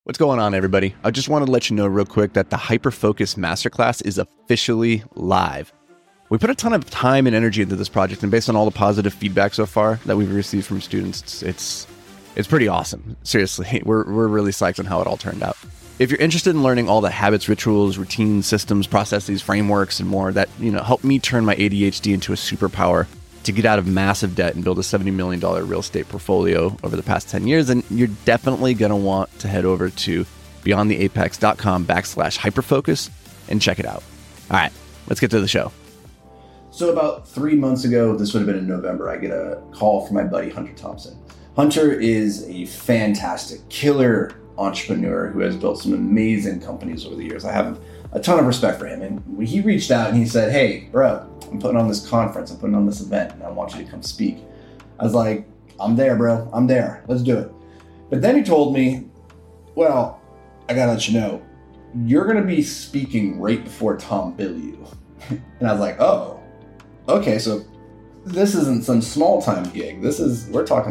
What's going on, everybody? I just wanted to let you know real quick that the Hyperfocus Masterclass is officially live. We put a ton of time and energy into this project, and based on all the positive feedback so far that we've received from students, it's pretty awesome. Seriously, we're really psyched on how it all turned out. If you're interested in learning all the habits, rituals, routines, systems, processes, frameworks, and more that help me turn my ADHD into a superpower to get out of massive debt and build a $70 million real estate portfolio over the past 10 years, then you're definitely going to want to head over to beyondtheapex.com/hyperfocus and check it out. All right, let's get to the show. So about 3 months ago, this would have been in November, I get a call from my buddy, Hunter Thompson. Hunter is a fantastic, killer entrepreneur who has built some amazing companies over the years. I have a ton of respect for him. And he reached out and he said, "Hey, bro, I'm putting on this conference, I'm putting on this event, and I want you to come speak." I was like, "I'm there, bro. I'm there. Let's do it." But then he told me, "Well, I gotta let you know, you're gonna be speaking right before Tom Bilyeu." And I was like, "Oh, okay, so this isn't some small time gig. This is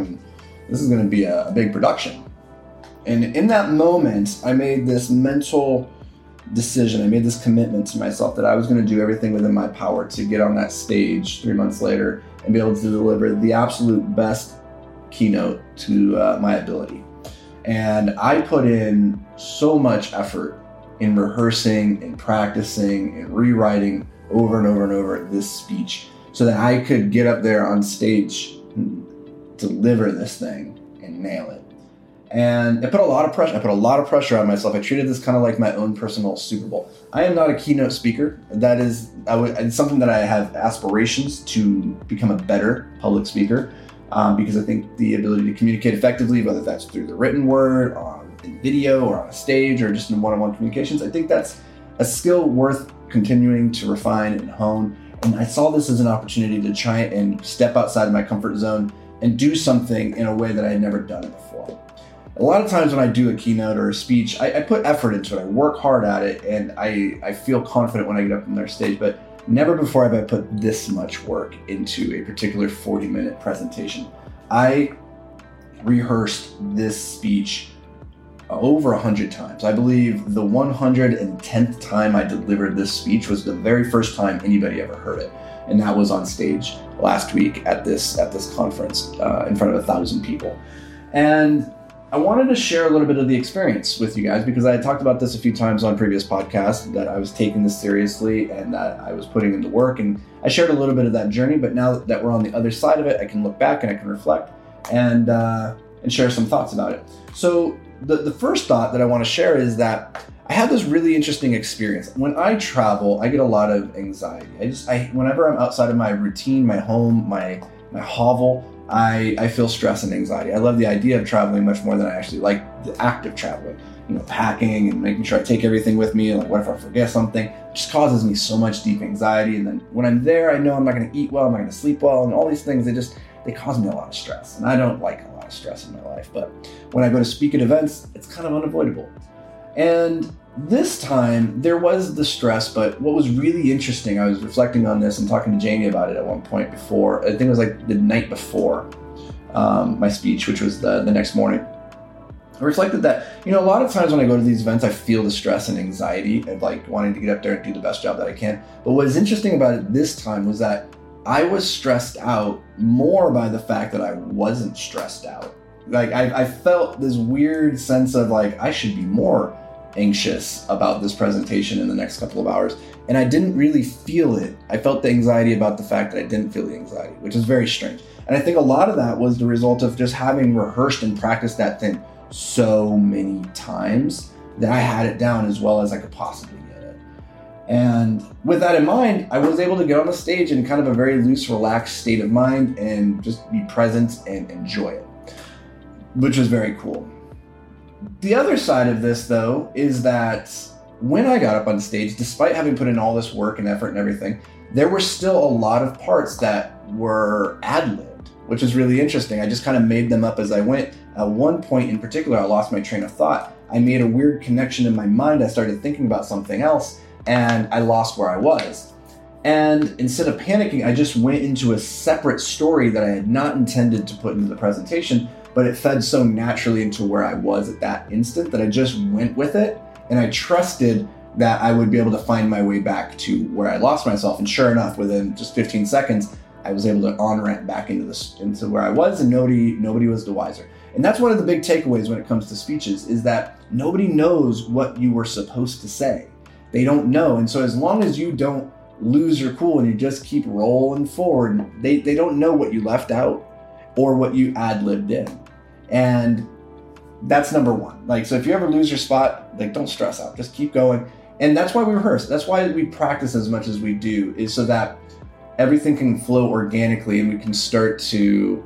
gonna be a big production." And in that moment, I made this mental decision. I made this commitment to myself that I was going to do everything within my power to get on that stage 3 months later and be able to deliver the absolute best keynote to my ability. And I put in so much effort in rehearsing and practicing and rewriting over and over and over this speech so that I could get up there on stage and deliver this thing and nail it. And I put a lot of pressure on myself. I treated this kind of like my own personal Super Bowl. I am not a keynote speaker. It's something that I have aspirations to become a better public speaker because I think the ability to communicate effectively, whether that's through the written word, in video, or on a stage, or just in one-on-one communications, I think that's a skill worth continuing to refine and hone. And I saw this as an opportunity to try and step outside of my comfort zone and do something in a way that I had never done it before. A lot of times when I do a keynote or a speech, I put effort into it. I work hard at it, and I feel confident when I get up on their stage, but never before have I put this much work into a particular 40-minute presentation. I rehearsed this speech over 100 times. I believe the 110th time I delivered this speech was the very first time anybody ever heard it. And that was on stage last week at this conference in front of 1,000 people. And I wanted to share a little bit of the experience with you guys because I had talked about this a few times on previous podcasts, that I was taking this seriously and that I was putting into work. And I shared a little bit of that journey, but now that we're on the other side of it, I can look back and I can reflect and share some thoughts about it. So the first thought that I want to share is that I had this really interesting experience. When I travel, I get a lot of anxiety. Whenever I'm outside of my routine, my home, my hovel, I feel stress and anxiety. I love the idea of traveling much more than I actually like the act of traveling. Packing and making sure I take everything with me. Like, what if I forget something? It just causes me so much deep anxiety. And then when I'm there, I know I'm not going to eat well, I'm not going to sleep well, and all these things, they cause me a lot of stress. And I don't like a lot of stress in my life. But when I go to speak at events, it's kind of unavoidable. And this time, there was the stress, but what was really interesting, I was reflecting on this and talking to Jamie about it at one point before, I think it was like the night before my speech, which was the next morning. I reflected that, a lot of times when I go to these events, I feel the stress and anxiety of like wanting to get up there and do the best job that I can. But what is interesting about it this time was that I was stressed out more by the fact that I wasn't stressed out. Like I felt this weird sense of like, I should be more anxious about this presentation in the next couple of hours. And I didn't really feel it. I felt the anxiety about the fact that I didn't feel the anxiety, which is very strange. And I think a lot of that was the result of just having rehearsed and practiced that thing so many times that I had it down as well as I could possibly get it. And with that in mind, I was able to get on the stage in kind of a very loose, relaxed state of mind and just be present and enjoy it, which was very cool. The other side of this, though, is that when I got up on stage, despite having put in all this work and effort and everything, there were still a lot of parts that were ad-libbed, which is really interesting. I just kind of made them up as I went. At one point in particular, I lost my train of thought. I made a weird connection in my mind. I started thinking about something else, and I lost where I was. And instead of panicking, I just went into a separate story that I had not intended to put into the presentation, but it fed so naturally into where I was at that instant that I just went with it, and I trusted that I would be able to find my way back to where I lost myself. And sure enough, within just 15 seconds, I was able to on-ramp back into where I was, and nobody was the wiser. And that's one of the big takeaways when it comes to speeches, is that nobody knows what you were supposed to say. They don't know. And so as long as you don't lose your cool and you just keep rolling forward, they don't know what you left out or what you ad-libbed in. And that's number one. Like, so if you ever lose your spot, like, don't stress out, just keep going. And that's why we rehearse. That's why we practice as much as we do, is so that everything can flow organically and we can start to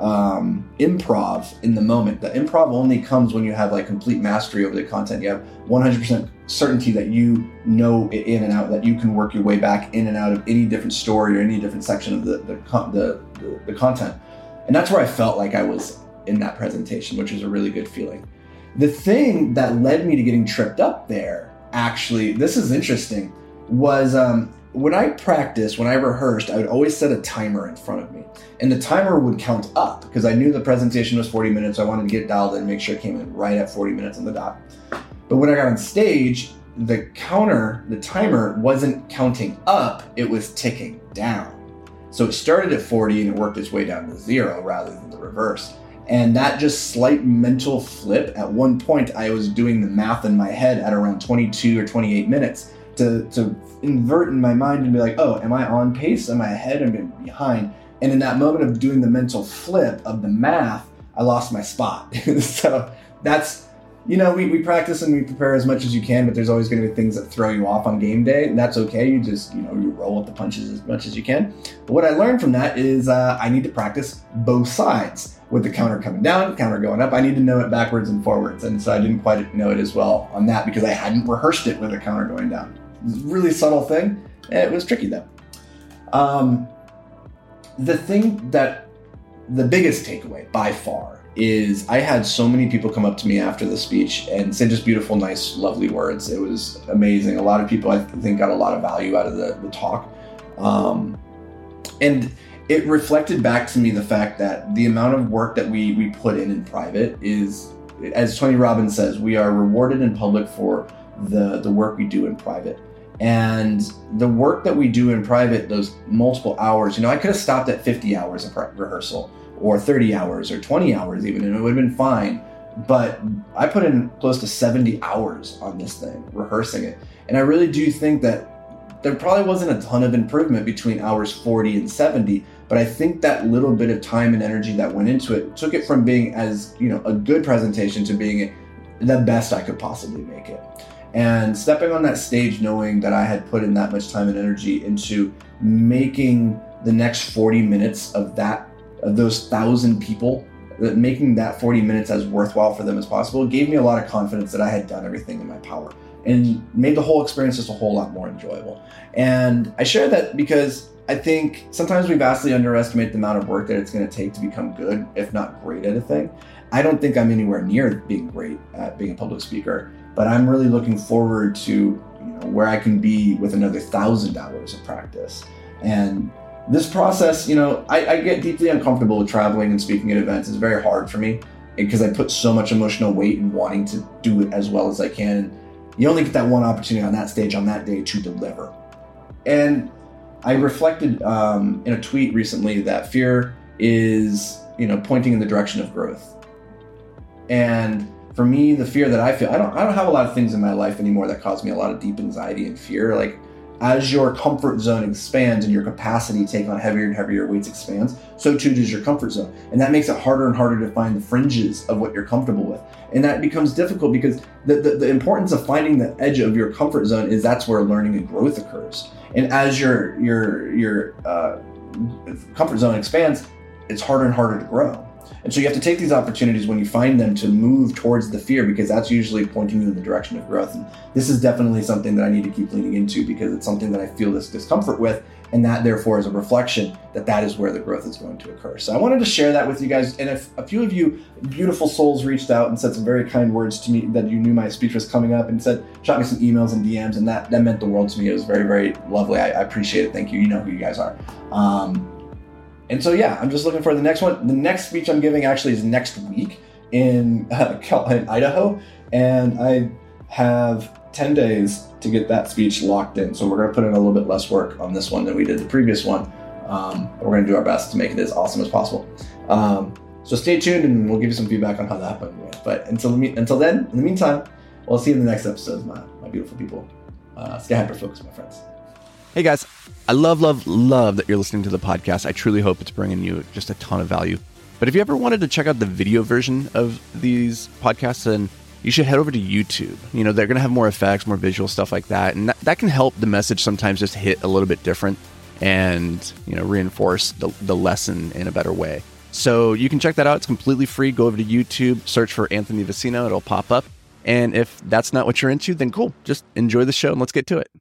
improv in the moment. The improv only comes when you have like complete mastery over the content. You have 100% certainty that you know it in and out, that you can work your way back in and out of any different story or any different section of the content. And that's where I felt like I was in that presentation, which was a really good feeling. The thing that led me to getting tripped up there, actually, this is interesting, was when I practiced, when I rehearsed, I would always set a timer in front of me. And the timer would count up because I knew the presentation was 40 minutes. So I wanted to get dialed in and make sure it came in right at 40 minutes on the dot. But when I got on stage, the timer wasn't counting up, it was ticking down. So it started at 40 and it worked its way down to 0 rather than the reverse. And that just slight mental flip, at one point I was doing the math in my head at around 22 or 28 minutes to invert in my mind and be like, oh, am I on pace? Am I ahead? Am I behind? And in that moment of doing the mental flip of the math, I lost my spot. So that's, we practice and we prepare as much as you can, but there's always going to be things that throw you off on game day, and that's okay. You just, you roll with the punches as much as you can. But what I learned from that is I need to practice both sides. With the counter coming down, counter going up, I need to know it backwards and forwards. And so I didn't quite know it as well on that because I hadn't rehearsed it with a counter going down. It was a really subtle thing. It was tricky though. The biggest takeaway by far is I had so many people come up to me after the speech and say just beautiful, nice, lovely words. It was amazing. A lot of people, I think, got a lot of value out of the talk. And it reflected back to me the fact that the amount of work that we put in private is, as Tony Robbins says, we are rewarded in public for the work we do in private. And the work that we do in private, those multiple hours, I could have stopped at 50 hours of rehearsal or 30 hours or 20 hours even, and it would have been fine. But I put in close to 70 hours on this thing, rehearsing it. And I really do think that there probably wasn't a ton of improvement between hours 40 and 70, but I think that little bit of time and energy that went into it took it from being as, a good presentation to being the best I could possibly make it. And stepping on that stage knowing that I had put in that much time and energy into making the next 40 minutes of those 1,000 people, making that 40 minutes as worthwhile for them as possible, gave me a lot of confidence that I had done everything in my power and made the whole experience just a whole lot more enjoyable. And I share that because I think sometimes we vastly underestimate the amount of work that it's going to take to become good, if not great at a thing. I don't think I'm anywhere near being great at being a public speaker, but I'm really looking forward to where I can be with another 1,000 hours of practice. And this process, I get deeply uncomfortable with traveling and speaking at events. It's very hard for me because I put so much emotional weight in wanting to do it as well as I can. You only get that one opportunity on that stage on that day to deliver. And I reflected in a tweet recently that fear is, pointing in the direction of growth. And for me, the fear that I feel, I don't have a lot of things in my life anymore that cause me a lot of deep anxiety and fear. Like, as your comfort zone expands and your capacity to take on heavier and heavier weights expands, so too does your comfort zone. And that makes it harder and harder to find the fringes of what you're comfortable with. And that becomes difficult because the importance of finding the edge of your comfort zone is that's where learning and growth occurs. And as your comfort zone expands, it's harder and harder to grow. And so you have to take these opportunities when you find them to move towards the fear, because that's usually pointing you in the direction of growth. And this is definitely something that I need to keep leaning into because it's something that I feel this discomfort with. And that therefore is a reflection that is where the growth is going to occur. So I wanted to share that with you guys. And if a few of you beautiful souls reached out and said some very kind words to me that you knew my speech was coming up and shot me some emails and DMs, and that meant the world to me. It was very, very lovely. I appreciate it. Thank you. You know who you guys are. And so, yeah, I'm just looking for the next one. The next speech I'm giving actually is next week in Idaho. And I have 10 days to get that speech locked in. So we're going to put in a little bit less work on this one than we did the previous one. We're going to do our best to make it as awesome as possible. So stay tuned and we'll give you some feedback on how that went. But until then, in the meantime, we'll see you in the next episode, my beautiful people. Stay hyper-focused, my friends. Hey guys, I love that you're listening to the podcast. I truly hope it's bringing you just a ton of value. But if you ever wanted to check out the video version of these podcasts, then you should head over to YouTube. You know, they're going to have more effects, more visual stuff like that. And that can help the message sometimes just hit a little bit different and, you know, reinforce the lesson in a better way. So you can check that out. It's completely free. Go over to YouTube, search for Anthony Vicino. It'll pop up. And if that's not what you're into, then cool. Just enjoy the show and let's get to it.